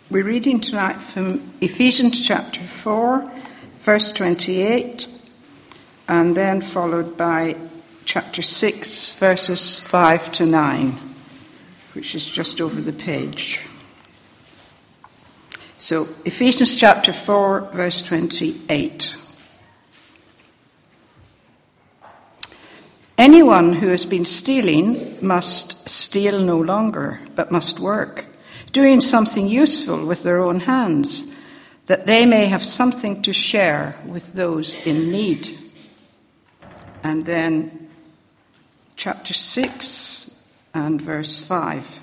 We're reading tonight from Ephesians chapter 4, verse 28, and then followed by chapter 6, verses 5 to 9, which is just over the page. So, Ephesians chapter 4, verse 28. Anyone who has been stealing must steal no longer, but must work, doing something useful with their own hands, that they may have something to share with those in need. And then chapter 6 and verse 5.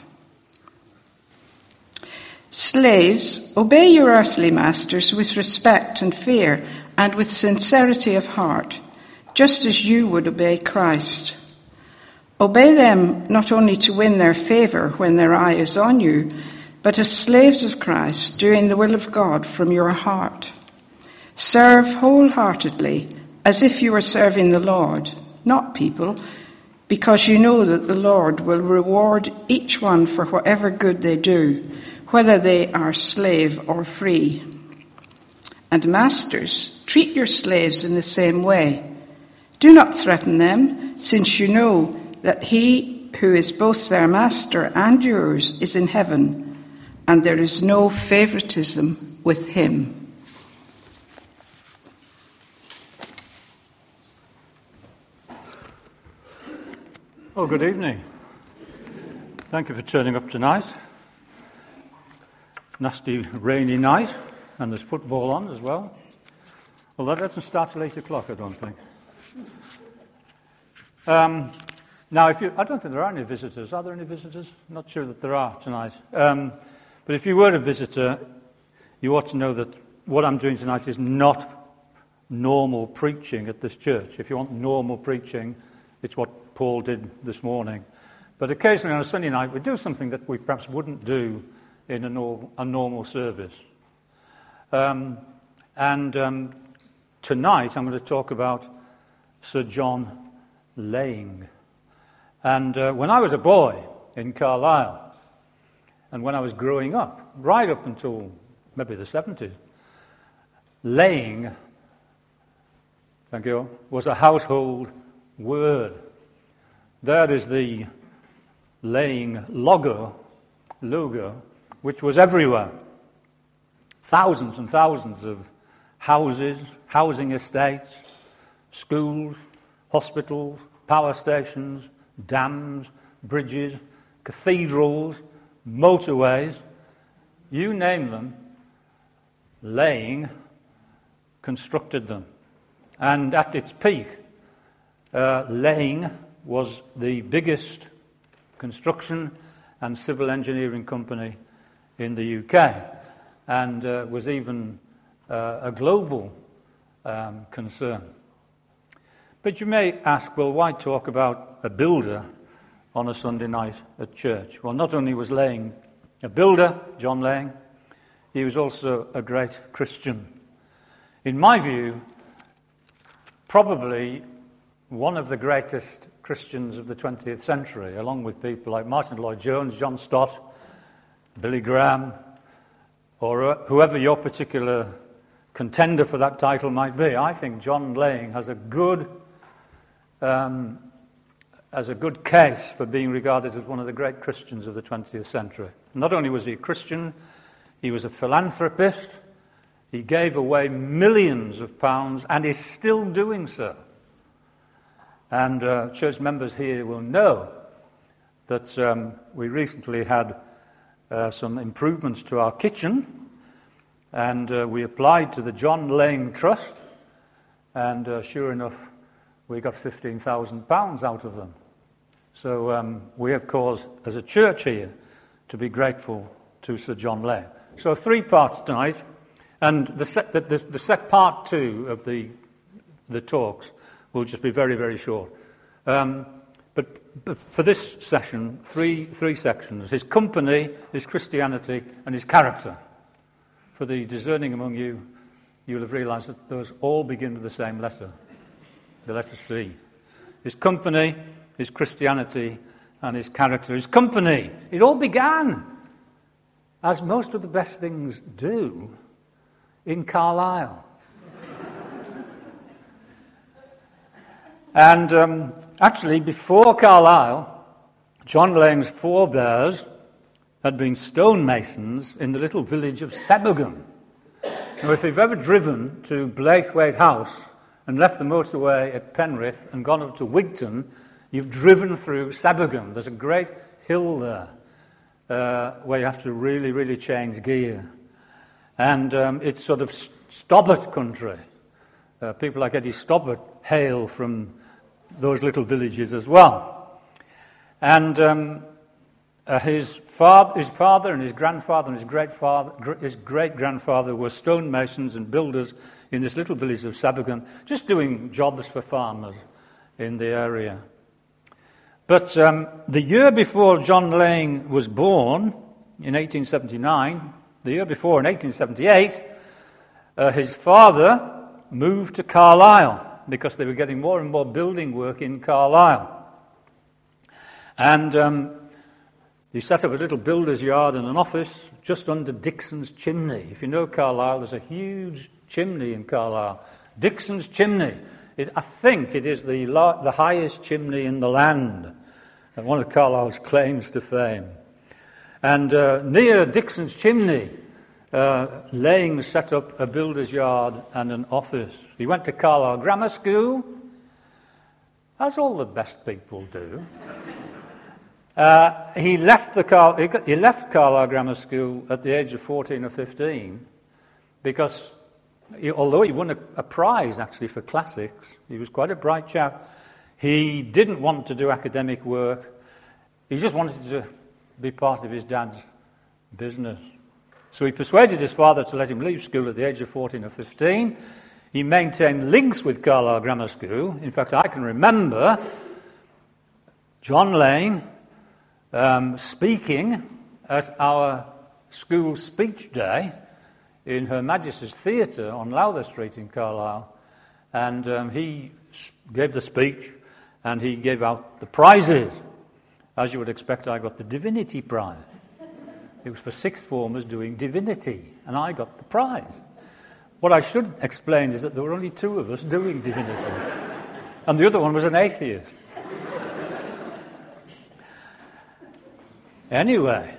Slaves, obey your earthly masters with respect and fear and with sincerity of heart, just as you would obey Christ. Obey them not only to win their favor when their eye is on you, but as slaves of Christ, doing the will of God from your heart. Serve wholeheartedly, as if you were serving the Lord, not people, because you know that the Lord will reward each one for whatever good they do, whether they are slave or free. And masters, treat your slaves in the same way. Do not threaten them, since you know that he who is both their master and yours is in heaven, and there is no favoritism with him. Well, good evening. Thank you for turning up tonight. Nasty rainy night, and there's football on as well. Well, that doesn't start till 8 o'clock, I don't think. Now, I don't think there are any visitors. Are there any visitors? Not sure that there are tonight. But if you were a visitor, you ought to know that what I'm doing tonight is not normal preaching at this church. If you want normal preaching, it's what Paul did this morning. But occasionally on a Sunday night, we do something that we perhaps wouldn't do in a normal service. Tonight I'm going to talk about Sir John Laing. And when I was a boy in Carlisle, and when I was growing up, right up until maybe the 70s, laying, thank you, was a household word. That is the laying logo, which was everywhere. Thousands and thousands of houses, housing estates, schools, hospitals, power stations, dams, bridges, cathedrals, motorways, you name them, Laing constructed them. And at its peak, Laing was the biggest construction and civil engineering company in the UK, and was even a global concern. But you may ask, well, why talk about a builder on a Sunday night at church? Well, not only was Laing a builder, John Laing, he was also a great Christian. In my view, probably one of the greatest Christians of the 20th century, along with people like Martin Lloyd-Jones, John Stott, Billy Graham, or whoever your particular contender for that title might be. I think John Laing has a good case for being regarded as one of the great Christians of the 20th century. Not only was he a Christian, he was a philanthropist. He gave away millions of pounds and is still doing so. And church members here will know that we recently had some improvements to our kitchen, and we applied to the John Laing Trust, and sure enough, we got £15,000 out of them. So we have cause as a church here to be grateful to Sir John Laing. So 3 parts tonight, and the part 2 of the talks will just be very, very short. But for this session, three sections: his company, his Christianity, and his character. For the discerning among you, you'll have realised that those all begin with the same letter, the letter C. His company, his Christianity, and his character. His company, it all began as most of the best things do, in Carlisle. And actually, before Carlisle, John Laing's forebears had been stonemasons in the little village of Sebbergham. Now, if you've ever driven to Blaithwaite House and left the motorway at Penrith and gone up to Wigton, you've driven through Sebbergham. There's a great hill there where you have to really, really change gear. And it's sort of Stobbart country. People like Eddie Stobbart hail from those little villages as well. And his father and his grandfather and his great-grandfather were stonemasons and builders in this little village of Sebbergham, just doing jobs for farmers in the area. But the year before John Laing was born, in 1879, the year before, in 1878, his father moved to Carlisle because they were getting more and more building work in Carlisle. And he set up a little builder's yard and an office just under Dixon's Chimney. If you know Carlisle, there's a huge chimney in Carlisle. Dixon's Chimney. I think it is the highest chimney in the land, and one of Carlisle's claims to fame. And near Dixon's Chimney, Laing set up a builder's yard and an office. He went to Carlisle Grammar School, as all the best people do. He left Carlisle Grammar School at the age of 14 or 15 because, although he won a prize actually for classics, he was quite a bright chap. He didn't want to do academic work. He just wanted to be part of his dad's business. So he persuaded his father to let him leave school at the age of 14 or 15. He maintained links with Carlisle Grammar School. In fact, I can remember John Laing speaking at our school speech day in Her Majesty's Theatre on Lowther Street in Carlisle. And he gave the speech and he gave out the prizes. As you would expect, I got the Divinity Prize. It was for sixth formers doing divinity, and I got the prize. What I should explain is that there were only two of us doing divinity, and the other one was an atheist. Anyway,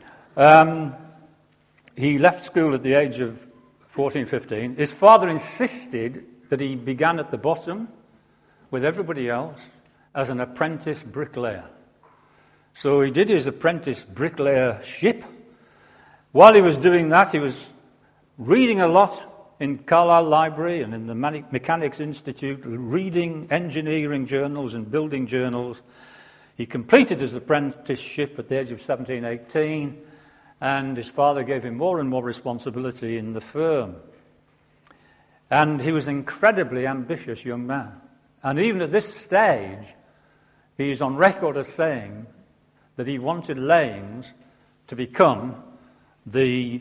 he left school at the age of 14, 15. His father insisted that he began at the bottom with everybody else as an apprentice bricklayer. So he did his apprentice bricklayership. While he was doing that, he was reading a lot in Carlisle Library and in the Mechanics Institute, reading engineering journals and building journals. He completed his apprenticeship at the age of 17, 18, and his father gave him more and more responsibility in the firm. And he was an incredibly ambitious young man. And even at this stage, he is on record as saying that he wanted Laing's to become the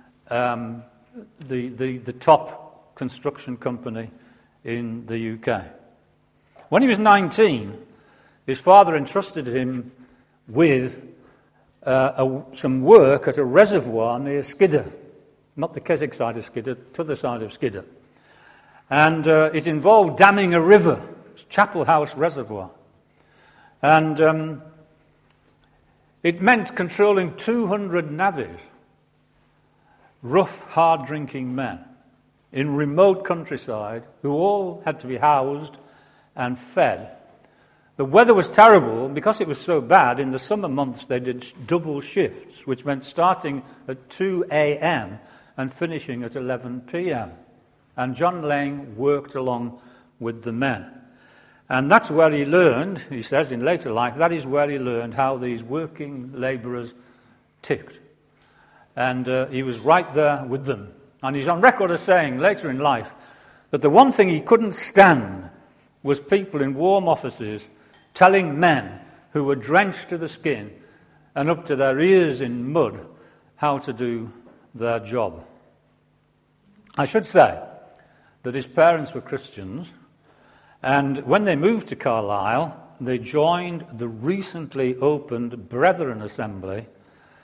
top construction company in the UK. When he was 19, his father entrusted him with some work at a reservoir near Skidder, not the Keswick side of Skidder, to the side of Skidder. And it involved damming a river, Chapel House Reservoir. And it meant controlling 200 navvies, rough, hard-drinking men in remote countryside who all had to be housed and fed. The weather was terrible. Because it was so bad, in the summer months they did double shifts, which meant starting at 2 a.m. and finishing at 11 p.m. And John Laing worked along with the men. And that's where he learned, he says in later life, that is where he learned how these working labourers ticked. And he was right there with them. And he's on record as saying later in life that the one thing he couldn't stand was people in warm offices telling men who were drenched to the skin and up to their ears in mud how to do their job. I should say that his parents were Christians, and when they moved to Carlisle, they joined the recently opened Brethren Assembly,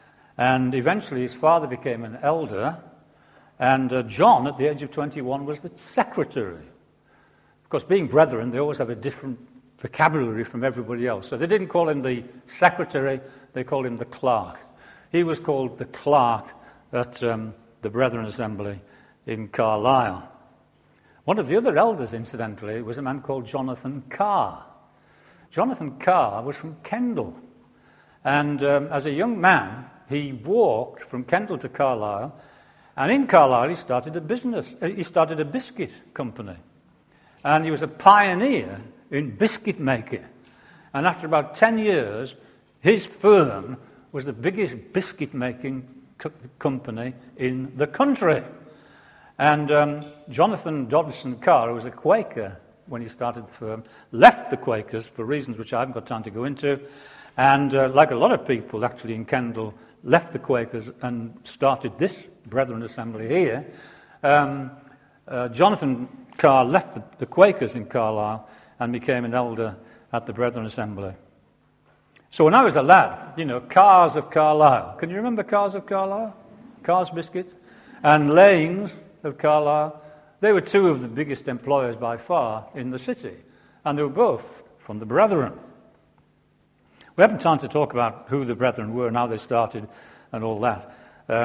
And eventually his father became an elder, and John, at the age of 21, was the secretary. Of course, being brethren, they always have a different vocabulary from everybody else. So they didn't call him the secretary, they called him the clerk. He was called the clerk at the Brethren Assembly in Carlisle. One of the other elders, incidentally, was a man called Jonathan Carr. Jonathan Carr was from Kendal. And as a young man, he walked from Kendal to Carlisle, and in Carlisle he started a business. He started a biscuit company. And he was a pioneer in biscuit making. And after about 10 years, his firm was the biggest biscuit making company in the country. And Jonathan Dodson Carr, who was a Quaker when he started the firm, left the Quakers for reasons which I haven't got time to go into, and like a lot of people actually in Kendal, left the Quakers and started this Brethren Assembly here. Jonathan Carr left the Quakers in Carlisle and became an elder at the Brethren Assembly. So when I was a lad, Carrs of Carlisle. Can you remember Carrs of Carlisle? Carr's Biscuit. And Laings of Carlisle. They were two of the biggest employers by far in the city. And they were both from the Brethren. We haven't time to talk about who the Brethren were and how they started and all that.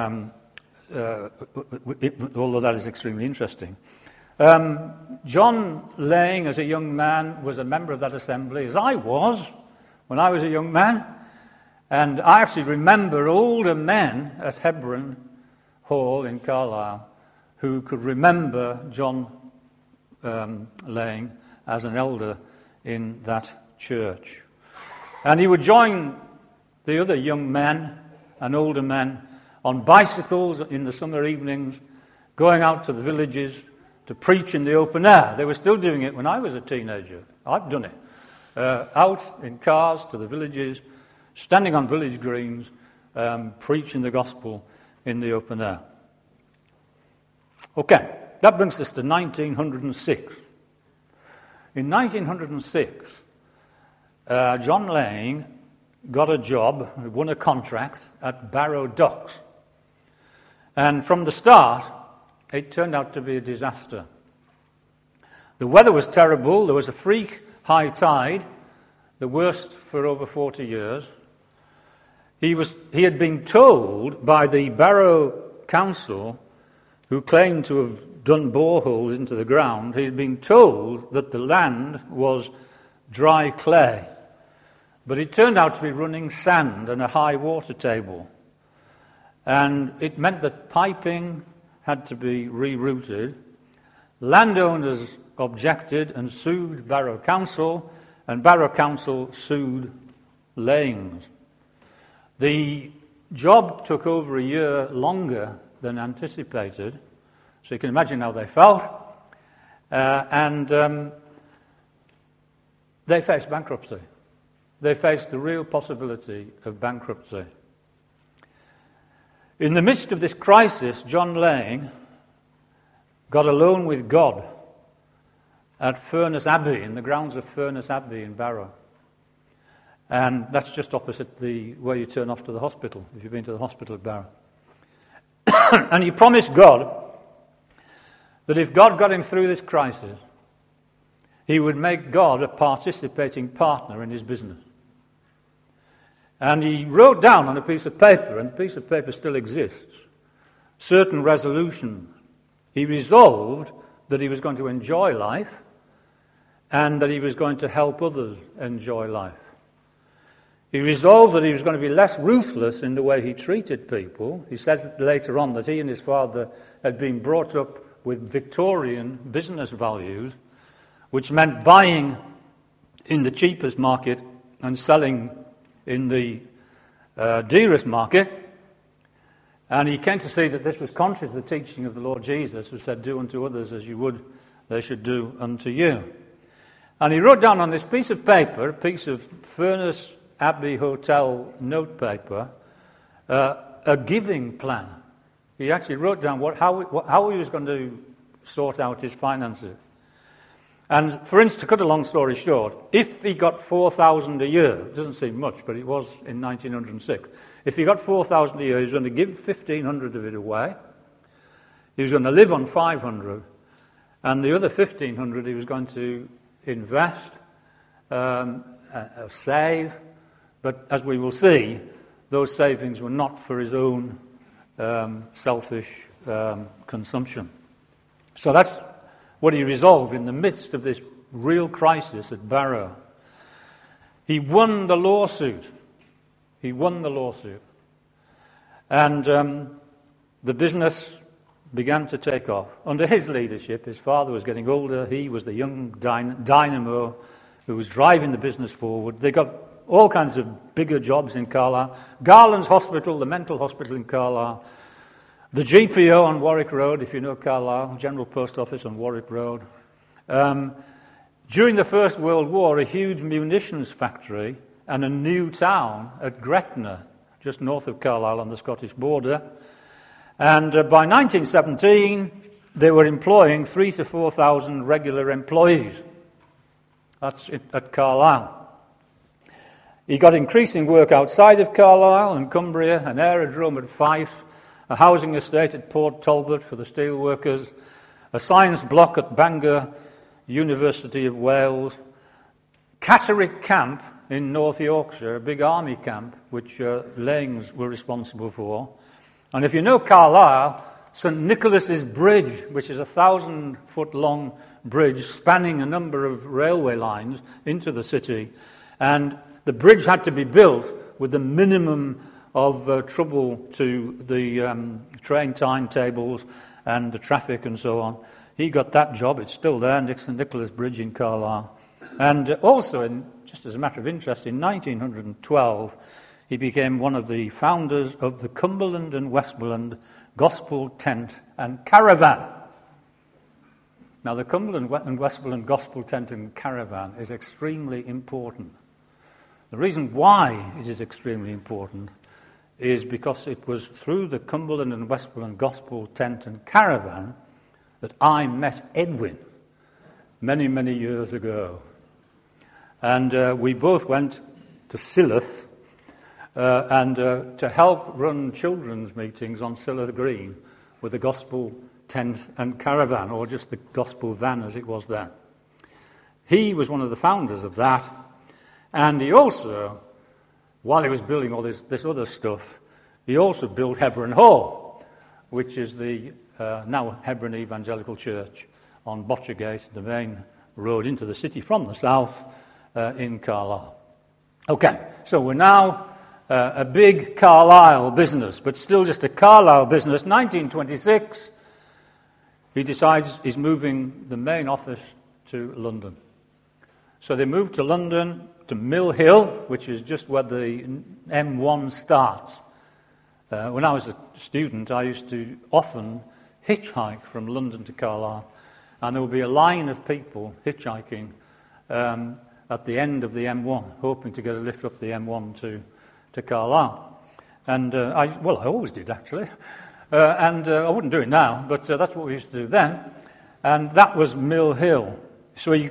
Although that is extremely interesting. John Laing, as a young man, was a member of that assembly, as I was when I was a young man. And I actually remember older men at Hebron Hall in Carlisle who could remember John Laing as an elder in that church. And he would join the other young men and older men on bicycles in the summer evenings, going out to the villages to preach in the open air. They were still doing it when I was a teenager. I've done it. Out in cars to the villages, standing on village greens, preaching the gospel in the open air. Okay, that brings us to 1906. In 1906, John Laing got a job, won a contract at Barrow Docks. And from the start, it turned out to be a disaster. The weather was terrible. There was a freak high tide, the worst for over 40 years. He had been told by the Barrow Council, who claimed to have done boreholes into the ground, he had been told that the land was dry clay. But it turned out to be running sand and a high water table. And it meant that piping had to be rerouted. Landowners objected and sued Barrow Council, and Barrow Council sued Laings. The job took over a year longer than anticipated, so you can imagine how they felt. And they faced bankruptcy. They faced the real possibility of bankruptcy. In the midst of this crisis, John Laing got alone with God at Furness Abbey, in the grounds of Furness Abbey in Barrow. And that's just opposite where you turn off to the hospital, if you've been to the hospital at Barrow. And he promised God that if God got him through this crisis, he would make God a participating partner in his business. And he wrote down on a piece of paper, and the piece of paper still exists, certain resolutions. He resolved that he was going to enjoy life and that he was going to help others enjoy life. He resolved that he was going to be less ruthless in the way he treated people. He says later on that he and his father had been brought up with Victorian business values, which meant buying in the cheapest market and selling in the dearest market. And he came to see that this was contrary to the teaching of the Lord Jesus, who said, "Do unto others as you would they should do unto you." And he wrote down on this piece of paper, a piece of Furness Abbey Hotel notepaper, a giving plan. He actually wrote down how he was going to sort out his finances. And for instance, to cut a long story short, if he got 4,000 a year, it doesn't seem much, but it was in 1906, if he got 4,000 a year, he was going to give 1,500 of it away. He was going to live on 500, and the other 1,500 he was going to invest, save, but as we will see, those savings were not for his own selfish consumption. So that's what he resolved in the midst of this real crisis at Barrow. He won the lawsuit. And the business began to take off. Under his leadership, his father was getting older. He was the young dynamo who was driving the business forward. They got all kinds of bigger jobs in Carlisle. Garland's Hospital, the mental hospital in Carlisle. The GPO on Warwick Road, if you know Carlisle, General Post Office on Warwick Road. During the First World War, a huge munitions factory and a new town at Gretna, just north of Carlisle on the Scottish border. And by 1917, they were employing 3,000 to 4,000 regular employees. That's it, at Carlisle. He got increasing work outside of Carlisle and Cumbria, an aerodrome at Fife, a housing estate at Port Talbot for the steelworkers, a science block at Bangor, University of Wales, Catterick Camp in North Yorkshire, a big army camp which Laings were responsible for. And if you know Carlisle, St Nicholas's Bridge, which is a 1,000-foot-long bridge spanning a number of railway lines into the city, and the bridge had to be built with the minimum of trouble to the train timetables and the traffic and so on. He got that job. It's still there, St Nicholas Bridge in Carlisle. And also, just as a matter of interest, in 1912, he became one of the founders of the Cumberland and Westmoreland Gospel Tent and Caravan. Now, the Cumberland and Westmoreland Gospel Tent and Caravan is extremely important. The reason why it is extremely important is because it was through the Cumberland and Westmoreland Gospel Tent and Caravan that I met Edwin many, many years ago. And we both went to Silloth to help run children's meetings on Silloth Green with the Gospel Tent and Caravan, or just the Gospel Van as it was then. He was one of the founders of that, and he also, while he was building all this other stuff, he also built Hebron Hall, which is the now Hebron Evangelical Church on Botchergate, the main road into the city from the south in Carlisle. Okay, so we're now a big Carlisle business, but still just a Carlisle business. 1926, he decides he's moving the main office to London. So they moved to London, to Mill Hill, which is just where the M1 starts. When I was a student, I used to often hitchhike from London to Carlisle, and there would be a line of people hitchhiking at the end of the M1, hoping to get a lift up the M1 to Carlisle. And I always did, actually. And I wouldn't do it now, but that's what we used to do then. And that was Mill Hill. So he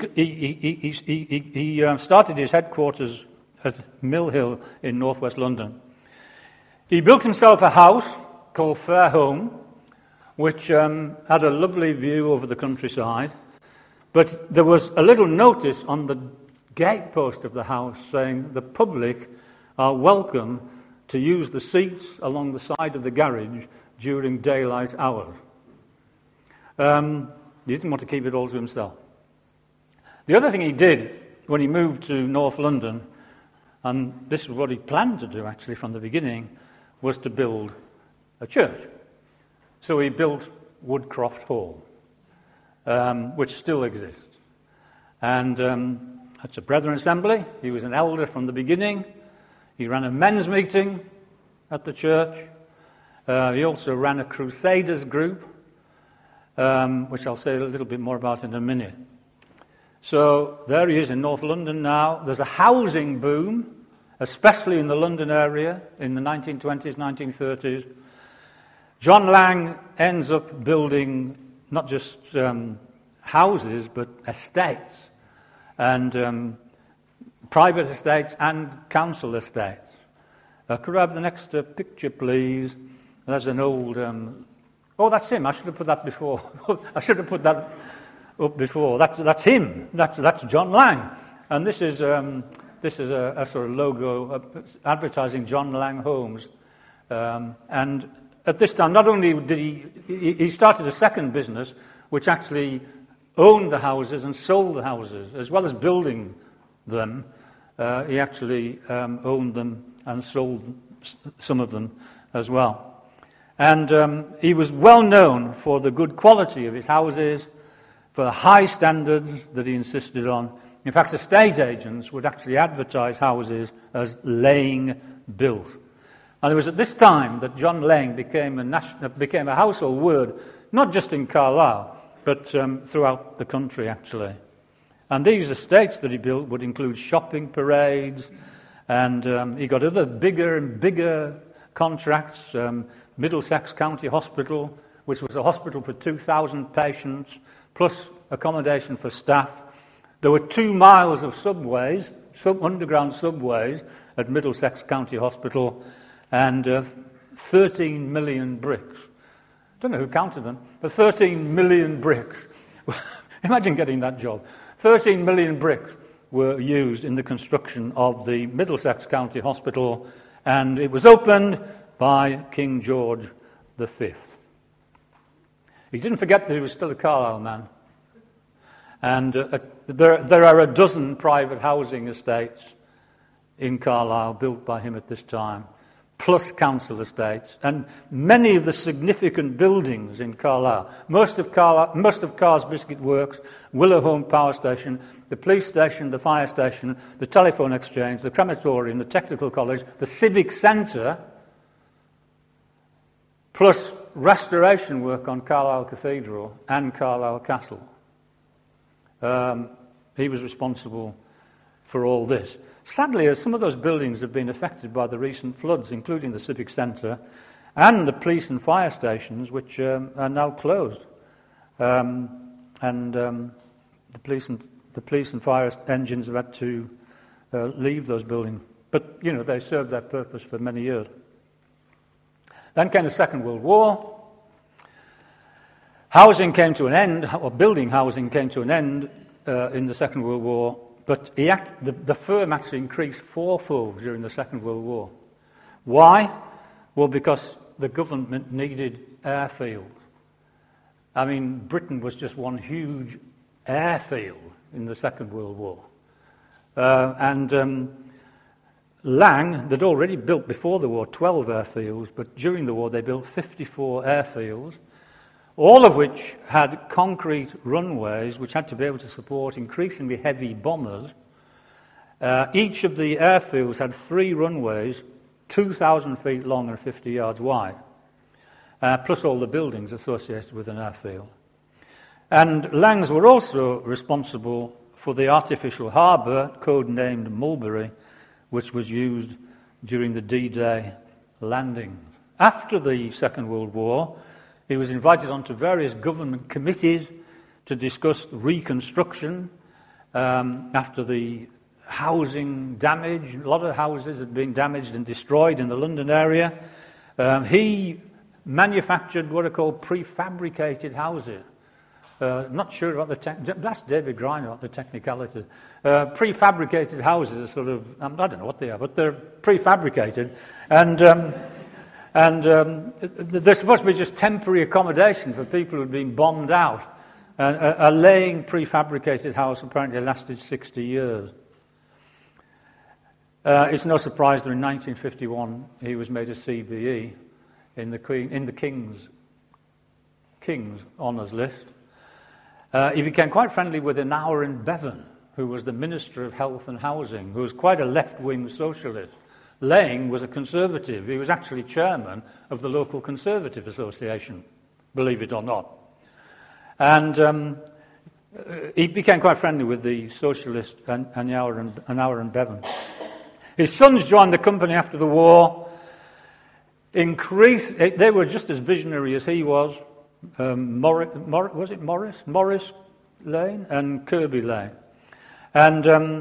started his headquarters at Mill Hill in northwest London. He built himself a house called Fairholme, which had a lovely view over the countryside. But there was a little notice on the gatepost of the house saying the public are welcome to use the seats along the side of the garage during daylight hours. He didn't want to keep it all to himself. The other thing he did when he moved to North London, and this is what he planned to do actually from the beginning, was to build a church. So he built Woodcroft Hall, which still exists. And that's a Brethren assembly. He was an elder from the beginning. He ran a men's meeting at the church. He also ran a Crusaders group, which I'll say a little bit more about in a minute. So there he is in North London now. There's a housing boom, especially in the London area in the 1920s, 1930s. John Lang ends up building not just houses, but estates, and private estates and council estates. Could I have the next picture, please? There's an old... oh, that's him. I should have put that before. I should have put that up before. That's him. That's John Lang. And this is a sort of logo advertising John Lang Homes. And at this time, not only did he started a second business, which actually owned the houses and sold the houses, as well as building them. He actually owned them and sold some of them as well. And he was well known for the good quality of his houses, for the high standards that he insisted on. In fact, estate agents would actually advertise houses as Laing built. And it was at this time that John Laing became a household word, not just in Carlisle, but throughout the country, actually. And these estates that he built would include shopping parades, and he got other bigger and bigger contracts. Middlesex County Hospital, which was a hospital for 2,000 patients, plus accommodation for staff. There were 2 miles of subways, underground subways, at Middlesex County Hospital, and 13 million bricks. I don't know who counted them, but 13 million bricks. Imagine getting that job. 13 million bricks were used in the construction of the Middlesex County Hospital, and it was opened by King George V. He didn't forget that he was still a Carlisle man. And there are a dozen private housing estates in Carlisle built by him at this time, plus council estates, and many of the significant buildings in Carlisle. Most of Carr's Biscuit Works, Willowholme Power Station, the police station, the fire station, the telephone exchange, the crematorium, the technical college, the civic centre, plus restoration work on Carlisle Cathedral and Carlisle Castle. He was responsible for all this. Sadly, some of those buildings have been affected by the recent floods, including the civic centre and the police and fire stations, which are now closed. The police and fire engines have had to leave those buildings. But, they served their purpose for many years. Then came the Second World War. Housing came to an end, or building housing came to an end in the Second World War, but the firm actually increased fourfold during the Second World War. Why? Well, because the government needed airfields. I mean, Britain was just one huge airfield in the Second World War. Lang, they'd already built before the war 12 airfields, but during the war they built 54 airfields, all of which had concrete runways which had to be able to support increasingly heavy bombers. Each of the airfields had 3 runways, 2,000 feet long and 50 yards wide, plus all the buildings associated with an airfield. And Langs were also responsible for the artificial harbour, codenamed Mulberry, which was used during the D-Day landings. After the Second World War, he was invited onto various government committees to discuss reconstruction after the housing damage. A lot of houses had been damaged and destroyed in the London area. He manufactured what are called prefabricated houses. Not sure about that's David Griner about the technicalities. Prefabricated houses are sort of, I don't know what they are, but they're prefabricated. And they're supposed to be just temporary accommodation for people who'd been bombed out. And a Laing prefabricated house apparently lasted 60 years. It's no surprise that in 1951 he was made a CBE in the King's Honours List. He became quite friendly with Aneurin Bevan, who was the Minister of Health and Housing, who was quite a left-wing socialist. Laing was a conservative. He was actually chairman of the local Conservative Association, believe it or not. And he became quite friendly with the socialist Aneurin Bevan. His sons joined the company after the war. They were just as visionary as he was. Morris Lane and Kirby Lane. And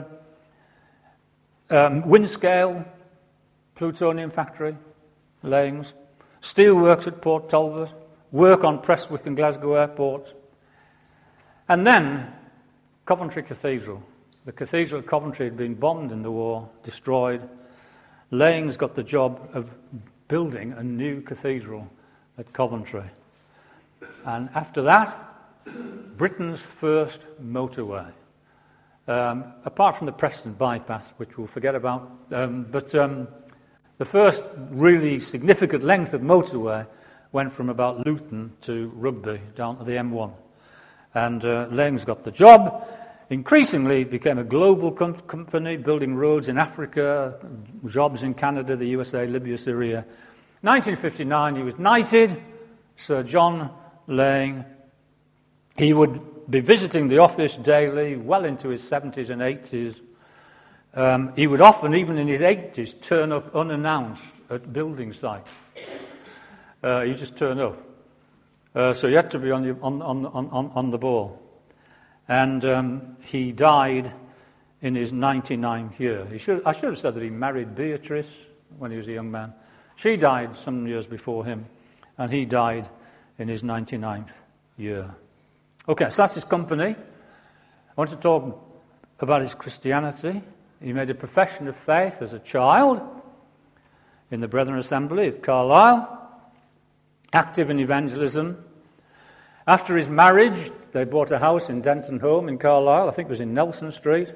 Windscale, plutonium factory, layings, steelworks at Port Talbot, work on Prestwick and Glasgow airports. And then Coventry Cathedral. The Cathedral of Coventry had been bombed in the war, destroyed. Layings got the job of building a new cathedral at Coventry. And after that, Britain's first motorway. Apart from the Preston bypass, which we'll forget about, the first really significant length of motorway went from about Luton to Rugby, down to the M1. And Layings got the job. Increasingly, it became a global company, building roads in Africa, jobs in Canada, the USA, Libya, Syria. 1959, he was knighted, Sir John Laying. He would be visiting the office daily, well into his 70s and 80s. He would often, even in his 80s, turn up unannounced at building sites. He'd just turn up. So he had to be on the ball. And he died in his 99th year. I should have said that he married Beatrice when he was a young man. She died some years before him, and he died in his 99th year. Okay, so that's his company. I want to talk about his Christianity. He made a profession of faith as a child in the Brethren Assembly at Carlisle, active in evangelism. After his marriage, they bought a house in Denton Home in Carlisle. I think it was in Nelson Street.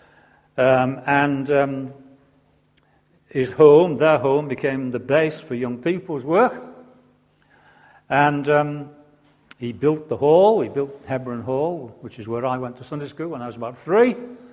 His home, their home, became the base for young people's work. And he built the hall. He built Hebron Hall, which is where I went to Sunday school when I was about 3.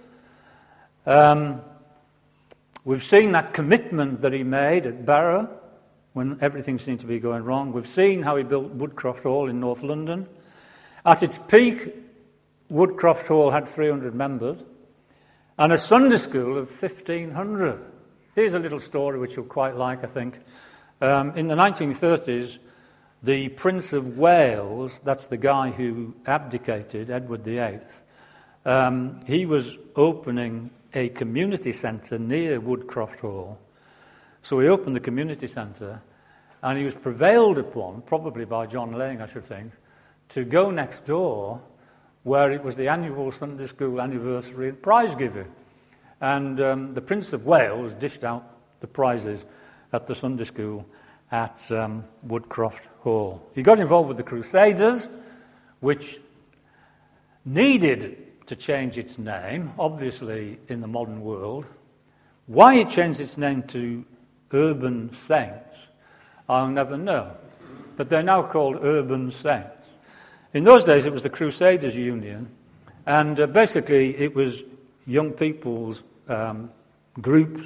We've seen that commitment that he made at Barrow when everything seemed to be going wrong. We've seen how he built Woodcroft Hall in North London. At its peak, Woodcroft Hall had 300 members and a Sunday school of 1,500. Here's a little story which you'll quite like, I think. In the 1930s, the Prince of Wales, that's the guy who abdicated, Edward VIII, he was opening a community centre near Woodcroft Hall. So he opened the community centre, and he was prevailed upon, probably by John Laying, I should think, to go next door where it was the annual Sunday school anniversary and prize giving. And the Prince of Wales dished out the prizes at the Sunday school at Woodcroft Hall. He got involved with the Crusaders, which needed to change its name, obviously in the modern world. Why it changed its name to Urban Saints, I'll never know. But they're now called Urban Saints. In those days, it was the Crusaders Union, and basically it was young people's groups,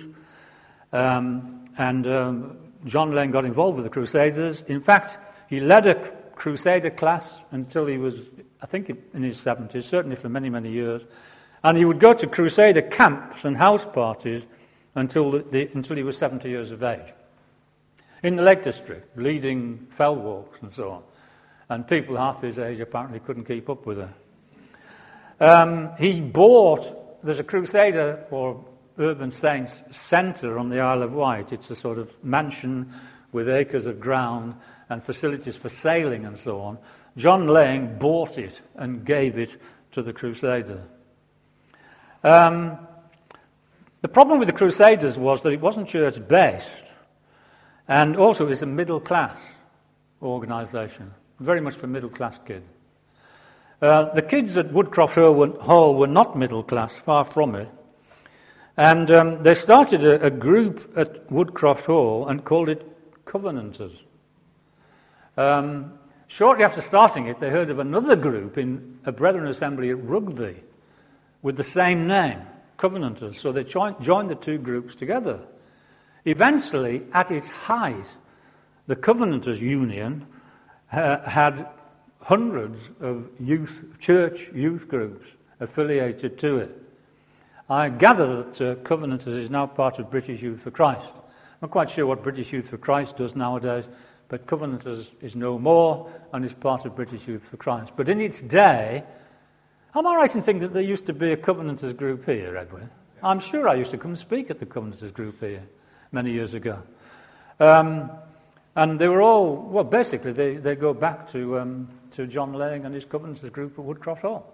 and John Laying got involved with the Crusaders. In fact, he led a Crusader class until he was, I think, in his 70s, certainly for many, many years. And he would go to Crusader camps and house parties until he was 70 years of age. In the Lake District, leading fell walks and so on. And people half his age apparently couldn't keep up with her. There's a Crusader or Urban Saints centre on the Isle of Wight. It's a sort of mansion with acres of ground and facilities for sailing and so on. John Laying bought it and gave it to the Crusader. The problem with the Crusaders was that it wasn't church-based, and also it was a middle-class organisation, very much for middle-class kids. The kids at Woodcroft Hall were not middle-class, far from it, and they started a group at Woodcroft Hall and called it Covenanters. Shortly after starting it, they heard of another group in a Brethren Assembly at Rugby with the same name, Covenanters. So they joined the two groups together. Eventually, at its height, the Covenanters Union had hundreds of church youth groups affiliated to it. I gather that Covenanters is now part of British Youth for Christ. I'm not quite sure what British Youth for Christ does nowadays, but Covenanters is no more and is part of British Youth for Christ. But in its day, Am I right in thinking that there used to be a Covenanters group here, Edwin? I'm sure I used to come and speak at the Covenanters group here many years ago. And they were all, well, basically they go back to John Lang and his Covenanters group at Woodcroft Hall.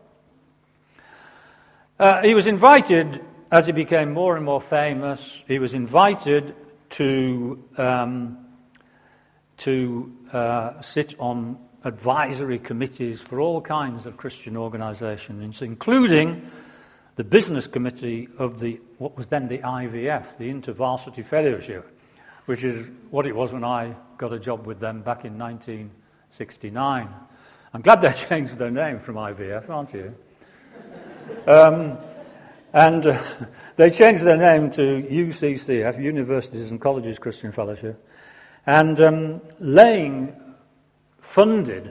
He was invited, as he became more and more famous, he was invited to sit on advisory committees for all kinds of Christian organisations, including the business committee of what was then the IVF, the InterVarsity Fellowship, which is what it was when I got a job with them back in 1969. I'm glad they changed their name from IVF, aren't you? They changed their name to UCCF, Universities and Colleges Christian Fellowship. And Lang funded,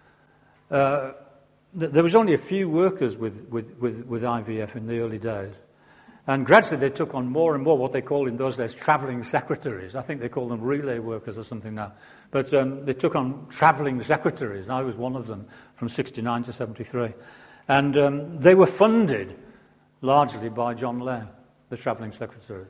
there was only a few workers with IVF in the early days. And gradually they took on more and more what they called in those days travelling secretaries. I think they call them relay workers or something now. But they took on travelling secretaries. I was one of them from 69 to 73. And they were funded largely by John Lang, the travelling secretary.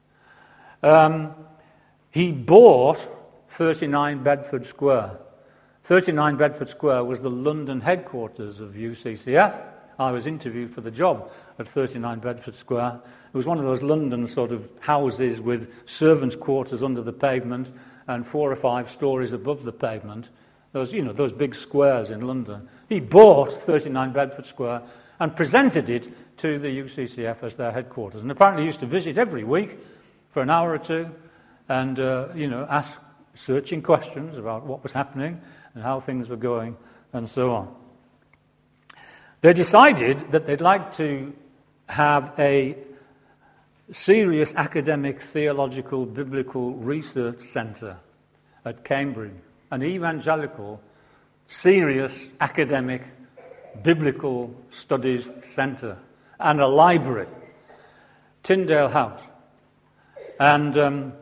He bought 39 Bedford Square. 39 Bedford Square was the London headquarters of UCCF. I was interviewed for the job at 39 Bedford Square. It was one of those London sort of houses with servants' quarters under the pavement and 4 or 5 stories above the pavement. Those big squares in London. He bought 39 Bedford Square and presented it to the UCCF as their headquarters. And apparently he used to visit every week for an hour or two and, ask searching questions about what was happening and how things were going and so on. They decided that they'd like to have a serious academic, theological, biblical research centre at Cambridge, an evangelical, serious academic, biblical studies centre, and a library, Tyndale House. And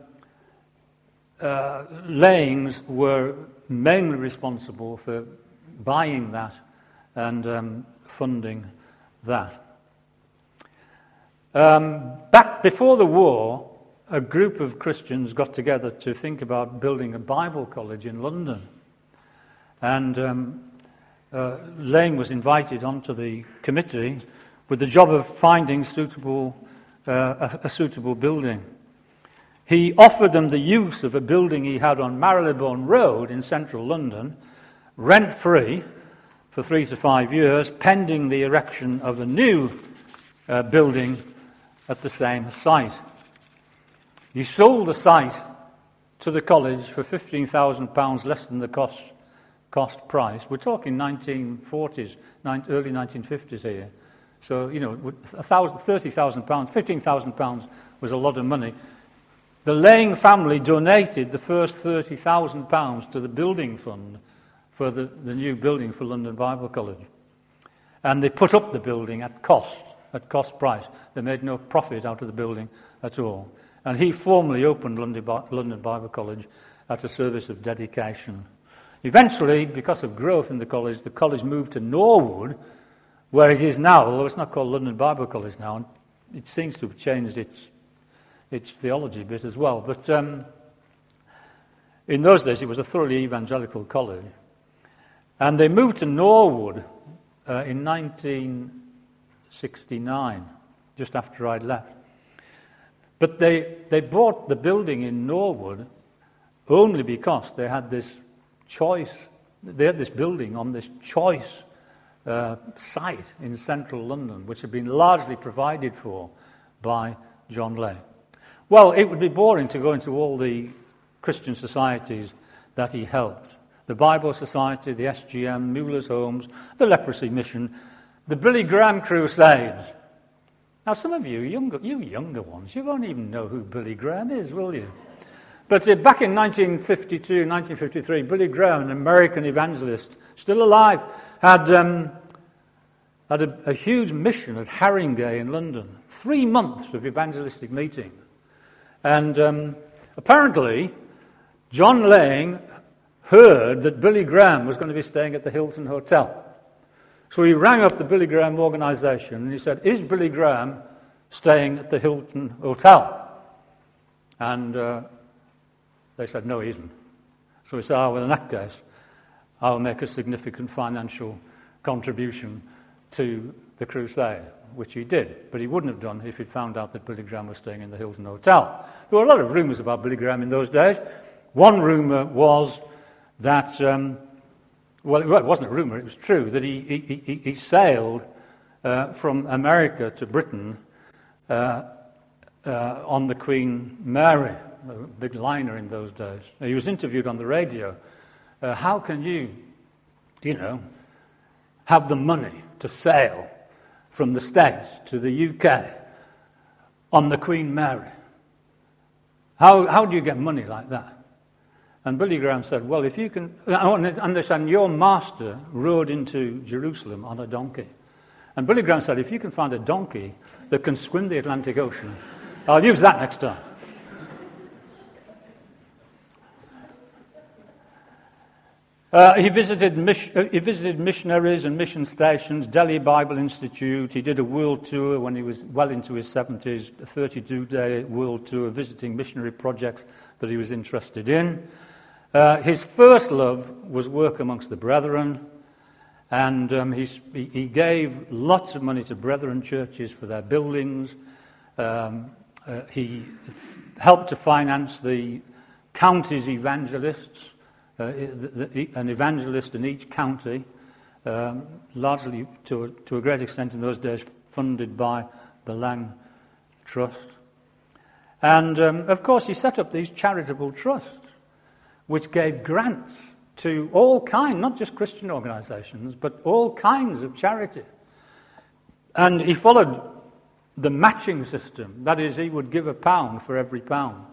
Langs were mainly responsible for buying that and funding that. Back before the war, a group of Christians got together to think about building a Bible college in London. And Lang was invited onto the committee with the job of finding a suitable building. He offered them the use of a building he had on Marylebone Road in central London, rent-free, for 3 to 5 years, pending the erection of a new building at the same site. He sold the site to the college for £15,000 less than the cost price. We're talking 1940s, early 1950s here. So, £30,000, £15,000 was a lot of money. The Lang family donated the first £30,000 to the building fund for the new building for London Bible College. And they put up the building at cost price. They made no profit out of the building at all. And he formally opened London Bible College at a service of dedication. Eventually, because of growth in the college moved to Norwood, where it is now, although it's not called London Bible College now, and it seems to have changed its theology a bit as well. But in those days, it was a thoroughly evangelical college. And they moved to Norwood in 1969, just after I'd left. But they bought the building in Norwood only because they had this choice. They had this building on this choice site in central London, which had been largely provided for by John Lang. Well, it would be boring to go into all the Christian societies that he helped. The Bible Society, the SGM, Mueller's Homes, the Leprosy Mission, the Billy Graham Crusades. Now, some of you younger ones, you won't even know who Billy Graham is, will you? But back in 1952, 1953, Billy Graham, an American evangelist, still alive, had a huge mission at Haringey in London. 3 months of evangelistic meetings. And apparently, John Lang heard that Billy Graham was going to be staying at the Hilton Hotel. So he rang up the Billy Graham organisation and he said, "Is Billy Graham staying at the Hilton Hotel?" And they said, "No, he isn't." So he said, "Well, in that case, I'll make a significant financial contribution to the crusade," which he did. But he wouldn't have done if he'd found out that Billy Graham was staying in the Hilton Hotel. There were a lot of rumours about Billy Graham in those days. One rumour was that, well, it wasn't a rumour, it was true, that he sailed from America to Britain on the Queen Mary, a big liner in those days. He was interviewed on the radio. How can you have the money to sail from the States to the UK on the Queen Mary? How do you get money like that? And Billy Graham said, "Well, if you can..." And they said, "Your master rode into Jerusalem on a donkey." And Billy Graham said, "If you can find a donkey that can swim the Atlantic Ocean, I'll use that next time." He visited missionaries and mission stations, Delhi Bible Institute. He did a world tour when he was well into his 70s, a 32-day world tour, visiting missionary projects that he was interested in. His first love was work amongst the brethren, and he gave lots of money to brethren churches for their buildings. He helped to finance the county's evangelists. An evangelist in each county, largely to a great extent in those days funded by the Lang Trust. And of course he set up these charitable trusts which gave grants to all kinds, not just Christian organisations, but all kinds of charity. And he followed the matching system. That is, he would give £1 for every £1.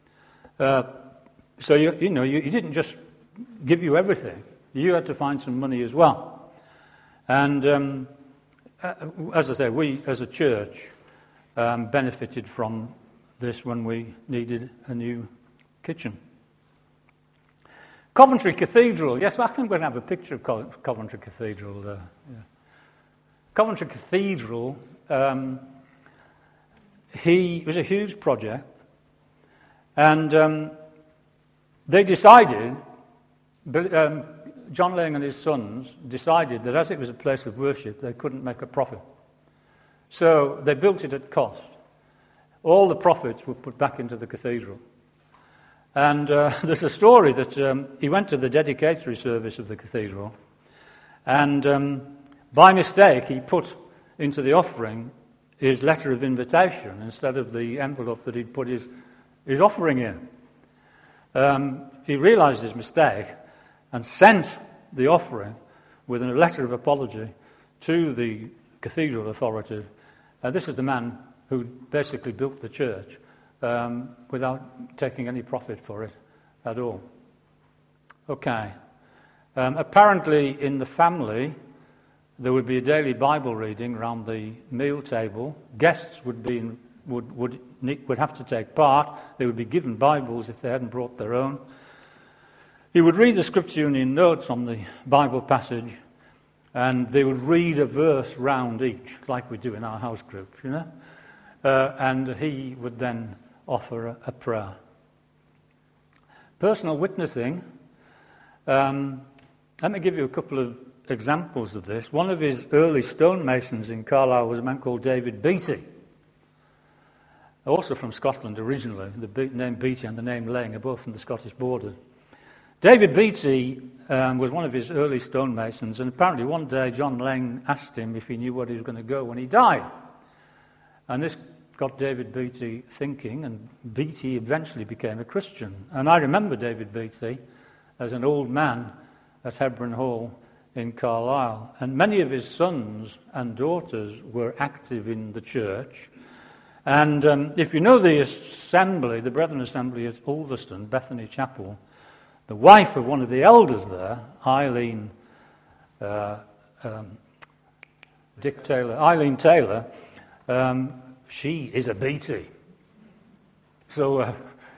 So he didn't just give you everything. You had to find some money as well. And as I say, we as a church benefited from this when we needed a new kitchen. Coventry Cathedral. Yes, well, I think we're going to have a picture of Coventry Cathedral there. Yeah. Coventry Cathedral, it was a huge project. And they decided, John Lang and his sons decided that as it was a place of worship, they couldn't make a profit. So they built it at cost. All the profits were put back into the cathedral. And there's a story that he went to the dedicatory service of the cathedral, and by mistake he put into the offering his letter of invitation instead of the envelope that he'd put his offering in. He realised his mistake and sent the offering with a letter of apology to the cathedral authorities. This is the man who basically built the church without taking any profit for it at all. Okay. Apparently in the family there would be a daily Bible reading around the meal table. Guests would have to take part. They would be given Bibles if they hadn't brought their own. He would read the Scripture Union notes on the Bible passage, and they would read a verse round each, like we do in our house group, and he would then offer a prayer. Personal witnessing. Let me give you a couple of examples of this. One of his early stonemasons in Carlisle was a man called David Beattie, also from Scotland originally. The name Beattie and the name Lang are both from the Scottish border. David Beattie was one of his early stonemasons, and apparently one day John Lang asked him if he knew where he was going to go when he died. And this got David Beattie thinking, and Beattie eventually became a Christian. And I remember David Beattie as an old man at Hebron Hall in Carlisle, and many of his sons and daughters were active in the church. And if you know the assembly, the Brethren Assembly at Ulverston, Bethany Chapel, the wife of one of the elders there, Eileen Taylor, she is a Beattie. So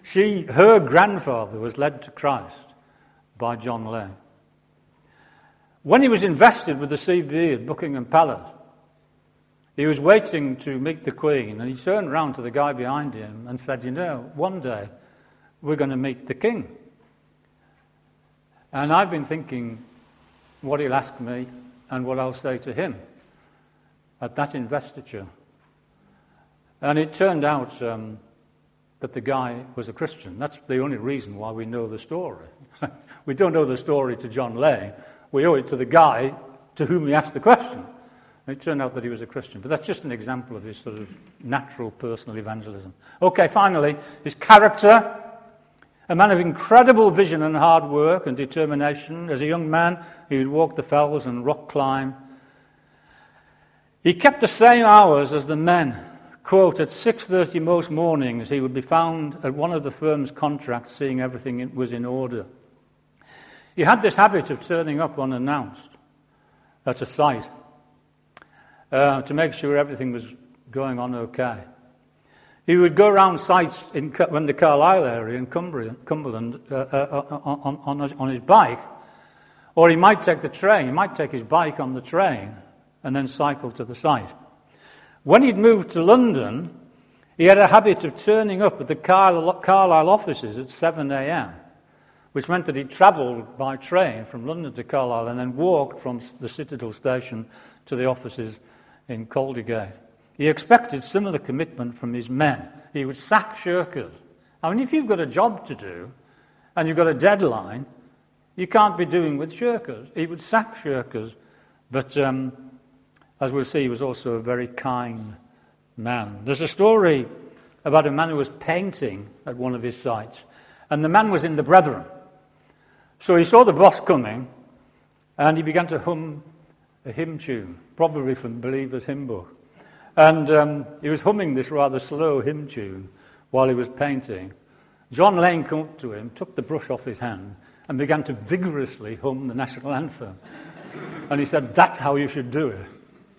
her grandfather was led to Christ by John Lang. When he was invested with the CBE at Buckingham Palace, he was waiting to meet the Queen, and he turned round to the guy behind him and said, one day we're going to meet the King. And I've been thinking what he'll ask me and what I'll say to him at that investiture. And it turned out that the guy was a Christian. That's the only reason why we know the story. We don't owe the story to John Lane. We owe it to the guy to whom he asked the question. And it turned out that he was a Christian. But that's just an example of his sort of natural personal evangelism. Okay, finally, his character. A man of incredible vision and hard work and determination. As a young man, he would walk the fells and rock climb. He kept the same hours as the men. Quote, at 6:30 most mornings, he would be found at one of the firm's contracts, seeing everything was in order. He had this habit of turning up unannounced at a site to make sure everything was going on okay. He would go around sites in the Carlisle area in Cumberland on his bike, or he might take the train. He might take his bike on the train and then cycle to the site. When he'd moved to London, he had a habit of turning up at the Carlisle offices at 7 a.m., which meant that he travelled by train from London to Carlisle and then walked from the Citadel station to the offices in Caldergate. He expected similar commitment from his men. He would sack shirkers. I mean, if you've got a job to do and you've got a deadline, you can't be doing with shirkers. He would sack shirkers, but as we'll see, he was also a very kind man. There's a story about a man who was painting at one of his sites, and the man was in the Brethren. So he saw the boss coming, and he began to hum a hymn tune, probably from Believer's Hymn Book. And he was humming this rather slow hymn tune while he was painting. John Lane came up to him, took the brush off his hand, and began to vigorously hum the national anthem. And he said, that's how you should do it.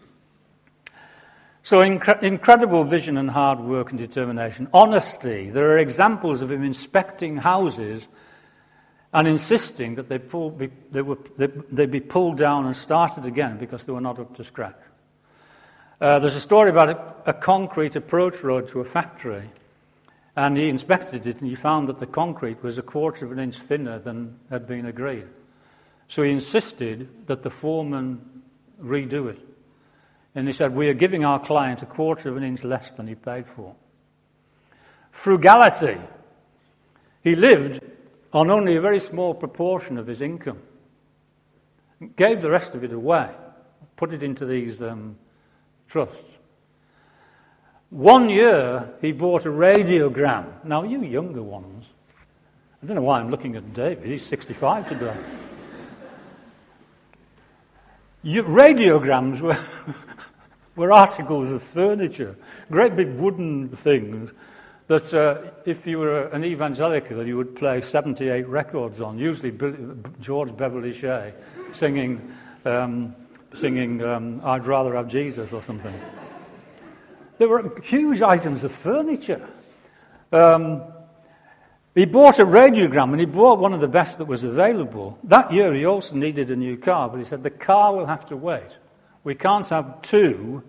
So incredible vision and hard work and determination. Honesty. There are examples of him inspecting houses and insisting that they be pulled down and started again because they were not up to scratch. There's a story about a concrete approach road to a factory, and he inspected it and he found that the concrete was 1/4 of an inch thinner than had been agreed. So he insisted that the foreman redo it. And he said, we are giving our client 1/4 of an inch less than he paid for. Frugality. He lived on only a very small proportion of his income. Gave the rest of it away. Put it into these trusts. One year, he bought a radiogram. Now, you younger ones, I don't know why I'm looking at David. He's 65 today. Radiograms were articles of furniture, great big wooden things that if you were an evangelical, you would play 78 records on, usually George Beverly Shea singing I'd Rather Have Jesus or something. There were huge items of furniture. He bought a radiogram, and he bought one of the best that was available. That year he also needed a new car, but he said, the car will have to wait. We can't have two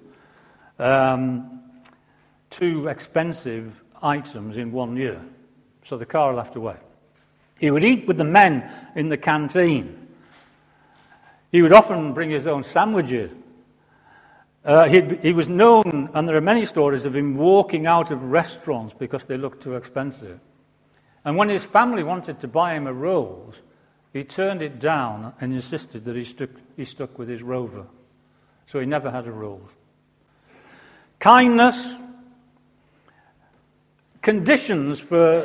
expensive items in 1 year. So the car will have to wait. He would eat with the men in the canteen. He would often bring his own sandwiches. He was known, and there are many stories of him walking out of restaurants because they looked too expensive. And when his family wanted to buy him a Rolls, he turned it down and insisted that he stuck with his Rover. So he never had a Rolls. Kindness. Conditions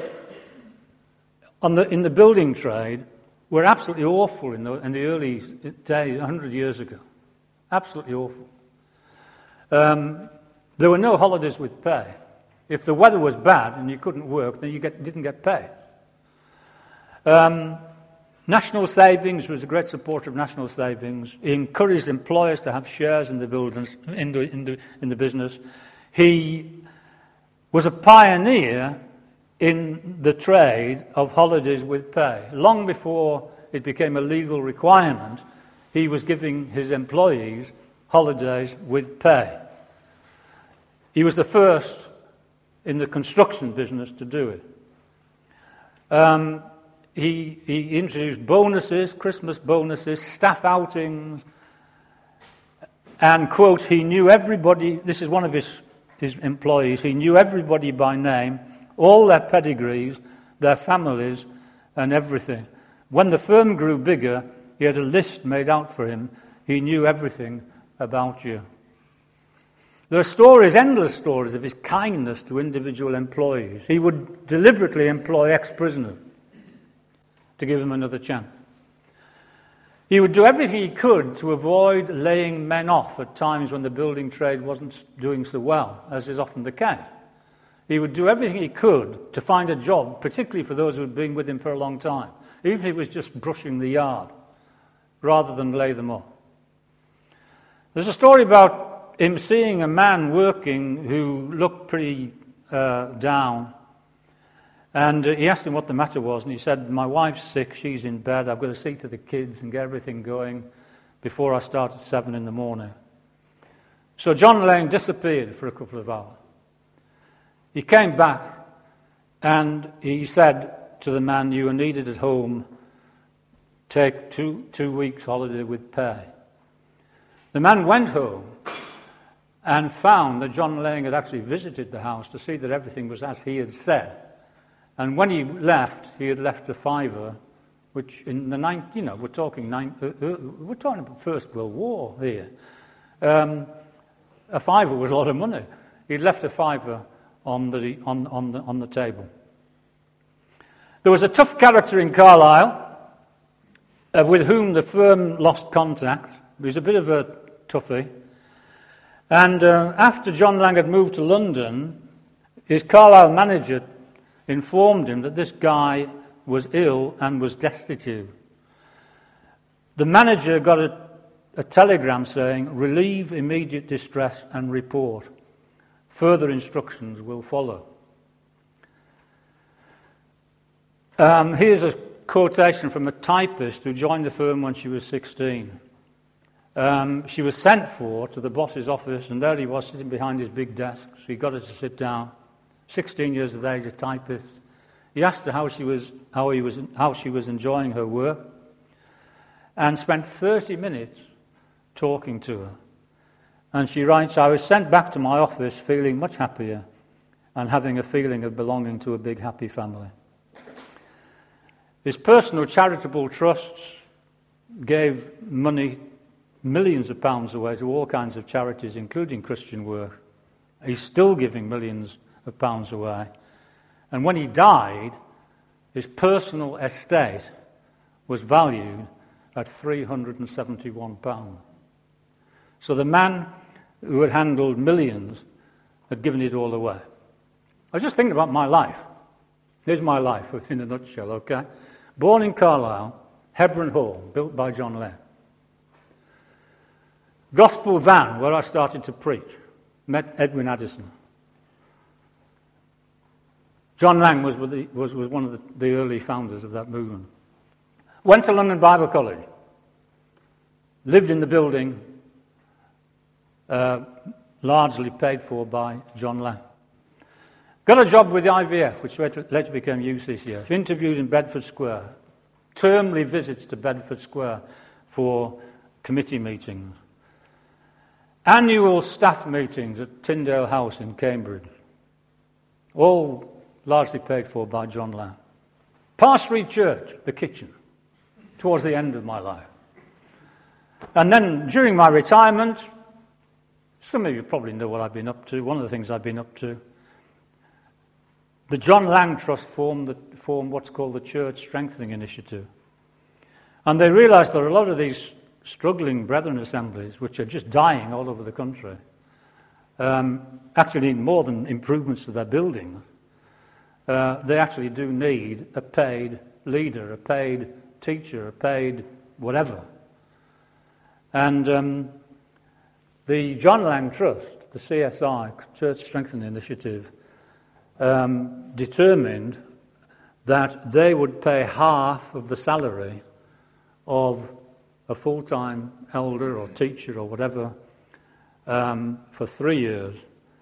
in the building trade were absolutely awful in the early days, 100 years ago. Absolutely awful. There were no holidays with pay. If the weather was bad and you couldn't work, then you didn't get paid. National savings, was a great supporter of national savings. He encouraged employers to have shares in the buildings, in the business. He was a pioneer in the trade of holidays with pay. Long before it became a legal requirement, he was giving his employees holidays with pay. He was the first in the construction business to do it. He introduced bonuses, Christmas bonuses, staff outings, and, quote, he knew everybody, this is one of his employees, he knew everybody by name, all their pedigrees, their families, and everything. When the firm grew bigger, he had a list made out for him. He knew everything about you. There are stories, endless stories, of his kindness to individual employees. He would deliberately employ ex-prisoners to give them another chance. He would do everything he could to avoid laying men off at times when the building trade wasn't doing so well, as is often the case. He would do everything he could to find a job, particularly for those who had been with him for a long time, even if it was just brushing the yard, rather than lay them off. There's a story about him seeing a man working who looked pretty down, and he asked him what the matter was, and he said, my wife's sick, she's in bed, I've got to see to the kids and get everything going before I start at 7 in the morning. So John Lane disappeared for a couple of hours. He came back and he said to the man, you are needed at home, take two weeks holiday with pay. The man went home and found that John Lane had actually visited the house to see that everything was as he had said. And when he left, he had left a fiver, which in the we're talking about First World War here. A fiver was a lot of money. He'd left a fiver on the table. There was a tough character in Carlisle with whom the firm lost contact. He was a bit of a toughie. And after John Lang had moved to London, his Carlisle manager informed him that this guy was ill and was destitute. The manager got a telegram saying, relieve immediate distress and report. Further instructions will follow. Here's a quotation from a typist who joined the firm when she was 16. She was sent for to the boss's office, and there he was sitting behind his big desk. So he got her to sit down. 16 years of age, a typist. He asked her how she was enjoying her work, and spent 30 minutes talking to her. And she writes, I was sent back to my office feeling much happier and having a feeling of belonging to a big happy family. His personal charitable trusts gave money, millions of pounds away to all kinds of charities, including Christian work. He's still giving millions of pounds away. And when he died, his personal estate was valued at £371. So the man who had handled millions had given it all away. I was just thinking about my life. Here's my life in a nutshell, okay? Born in Carlisle, Hebron Hall, built by John Lane. Gospel van, where I started to preach. Met Edwin Addison. John Lang was one of the early founders of that movement. Went to London Bible College. Lived in the building, largely paid for by John Lang. Got a job with the IVF, which later became UCCF. Interviewed in Bedford Square. Termly visits to Bedford Square for committee meetings. Annual staff meetings at Tyndale House in Cambridge. All largely paid for by John Lang. Parsonage Church, the kitchen, towards the end of my life. And then during my retirement, some of you probably know what I've been up to. One of the things I've been up to, the John Lang Trust formed what's called the Church Strengthening Initiative. And they realised there are a lot of these struggling brethren assemblies which are just dying all over the country. Actually need more than improvements to their buildings. They actually do need a paid leader, a paid teacher, a paid whatever. And the John Lang Trust, the CSI, Church Strengthening Initiative, determined that they would pay half of the salary of a full-time elder or teacher or whatever for 3 years.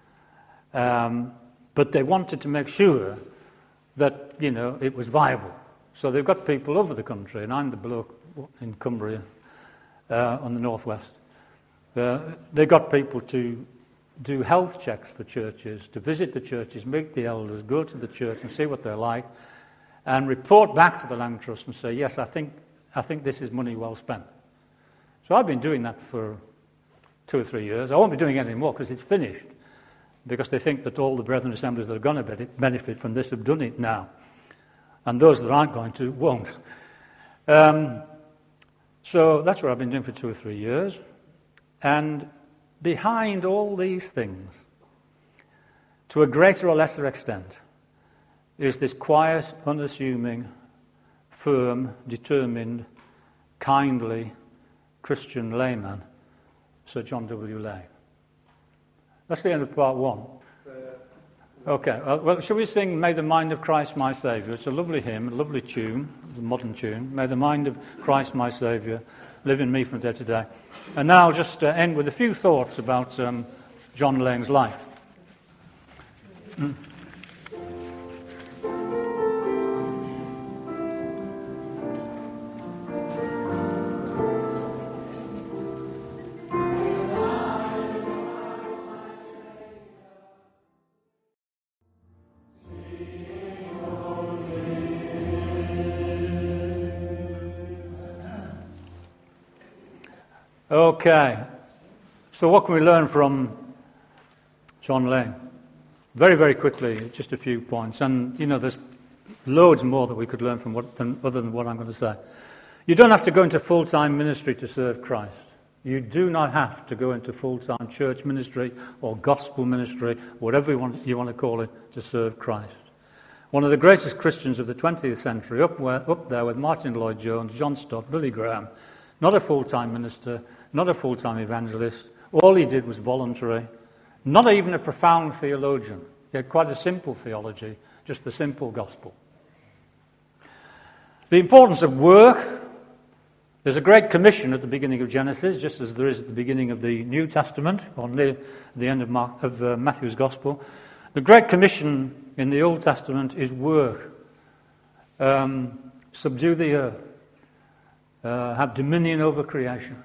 But they wanted to make sure that, it was viable. So they've got people over the country, and I'm the bloke in Cumbria on the northwest. They got people to do health checks for churches, to visit the churches, meet the elders, go to the church and see what they're like, and report back to the Land Trust and say, yes, I think this is money well spent. So I've been doing that for 2 or 3 years. I won't be doing it anymore because it's finished, because they think that all the Brethren assemblies that are going to benefit from this have done it now, and those that aren't going to won't. So that's what I've been doing for 2 or 3 years. And behind all these things, to a greater or lesser extent, is this quiet, unassuming, firm, determined, kindly Christian layman, Sir John W. Lay. That's the end of part 1. Okay, well, shall we sing May the Mind of Christ My Saviour? It's a lovely hymn, a lovely tune, a modern tune. May the mind of Christ my Saviour live in me from day to day. And now I'll just end with a few thoughts about John Lang's life. Okay, so what can we learn from John Lane? Very, very quickly, just a few points. And, there's loads more that we could learn from other than what I'm going to say. You don't have to go into full-time ministry to serve Christ. You do not have to go into full-time church ministry or gospel ministry, whatever you want to call it, to serve Christ. One of the greatest Christians of the 20th century, up there with Martin Lloyd-Jones, John Stott, Billy Graham, not a full-time minister, not a full-time evangelist. All he did was voluntary. Not even a profound theologian. He had quite a simple theology, just the simple gospel. The importance of work. There's a great commission at the beginning of Genesis, just as there is at the beginning of the New Testament, or near the end of Matthew's Gospel. The great commission in the Old Testament is work. Subdue the earth. Have dominion over creation.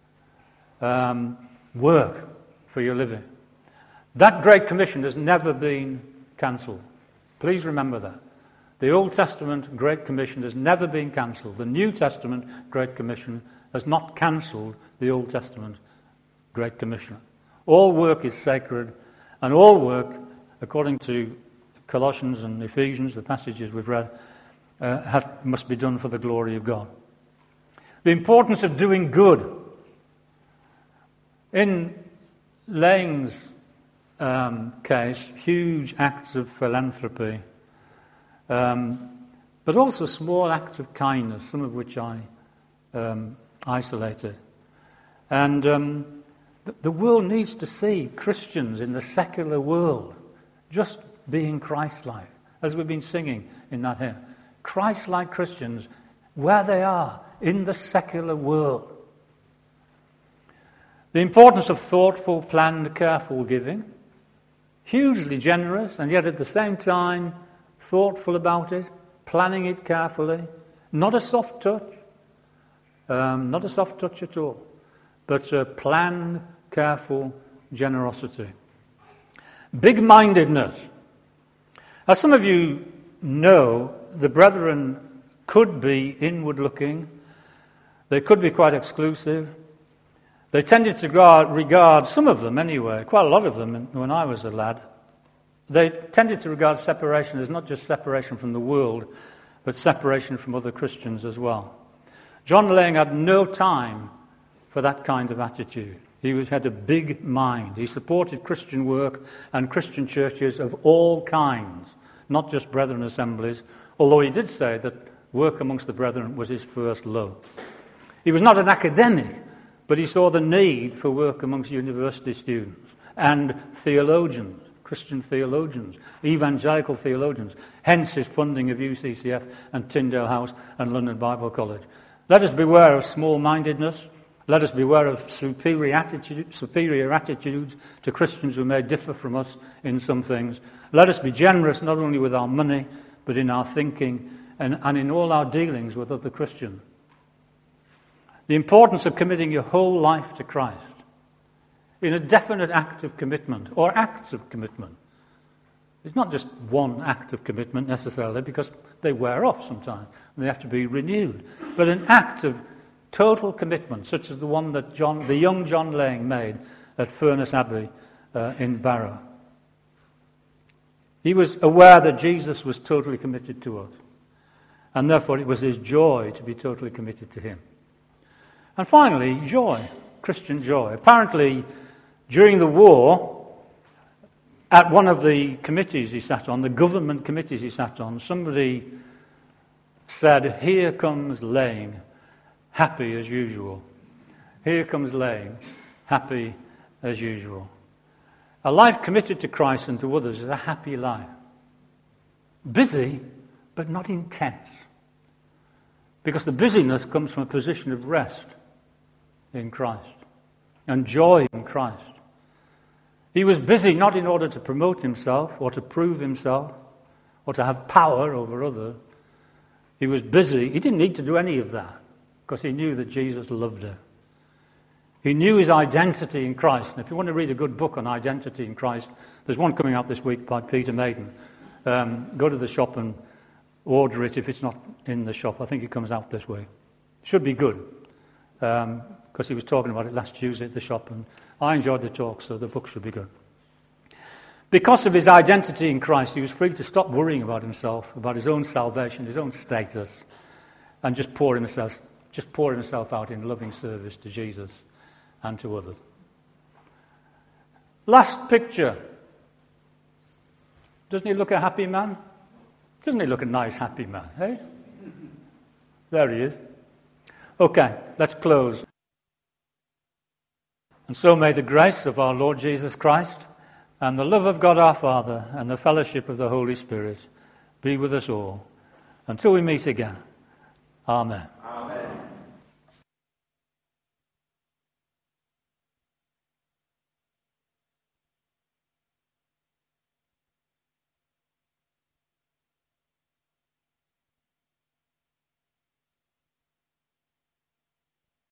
Work for your living. That Great Commission has never been cancelled. Please remember that. The Old Testament Great Commission has never been cancelled. The New Testament Great Commission has not cancelled the Old Testament Great Commission. All work is sacred, and all work, according to Colossians and Ephesians, the passages we've read, must be done for the glory of God. The importance of doing good. In Lang's case, huge acts of philanthropy, but also small acts of kindness, some of which I isolated. And the world needs to see Christians in the secular world just being Christ-like, as we've been singing in that hymn. Christ-like Christians, where they are, in the secular world. The importance of thoughtful, planned, careful giving. Hugely generous, and yet at the same time thoughtful about it, planning it carefully. Not a soft touch. Not a soft touch at all. But planned, careful generosity. Big-mindedness. As some of you know, the brethren could be inward-looking. They could be quite exclusive. They tended to regard, some of them anyway, quite a lot of them when I was a lad, they tended to regard separation as not just separation from the world, but separation from other Christians as well. John Lang had no time for that kind of attitude. He had a big mind. He supported Christian work and Christian churches of all kinds, not just brethren assemblies, although he did say that work amongst the brethren was his first love. He was not an academic, but he saw the need for work amongst university students and theologians, Christian theologians, evangelical theologians, hence his funding of UCCF and Tyndale House and London Bible College. Let us beware of small-mindedness. Let us beware of superior attitudes to Christians who may differ from us in some things. Let us be generous not only with our money, but in our thinking and in all our dealings with other Christians. The importance of committing your whole life to Christ in a definite act of commitment, or acts of commitment. It's not just one act of commitment necessarily, because they wear off sometimes and they have to be renewed. But an act of total commitment, such as the one that the young John Laing made at Furness Abbey in Barrow. He was aware that Jesus was totally committed to us, and therefore it was his joy to be totally committed to him. And finally, joy, Christian joy. Apparently, during the war, at one of the committees he sat on, the government committees he sat on, somebody said, "Here comes Laing, happy as usual. Here comes Laing, happy as usual." A life committed to Christ and to others is a happy life. Busy, but not intense. Because the busyness comes from a position of rest in Christ and joy in Christ. He was busy not in order to promote himself or to prove himself or to have power over others. He was busy. He didn't need to do any of that because he knew that Jesus loved him. He knew his identity in Christ. And if you want to read a good book on identity in Christ, there's one coming out this week by Peter Maiden. Go to the shop and order it if it's not in the shop. I think it comes out this week. It should be good because he was talking about it last Tuesday at the shop, and I enjoyed the talk, so the book should be good. Because of his identity in Christ, he was free to stop worrying about himself, about his own salvation, his own status, and just pour himself out in loving service to Jesus and to others. Last picture. Doesn't he look a happy man? Doesn't he look a nice, happy man, eh? There he is. Okay, let's close. And so may the grace of our Lord Jesus Christ and the love of God our Father and the fellowship of the Holy Spirit be with us all until we meet again. Amen.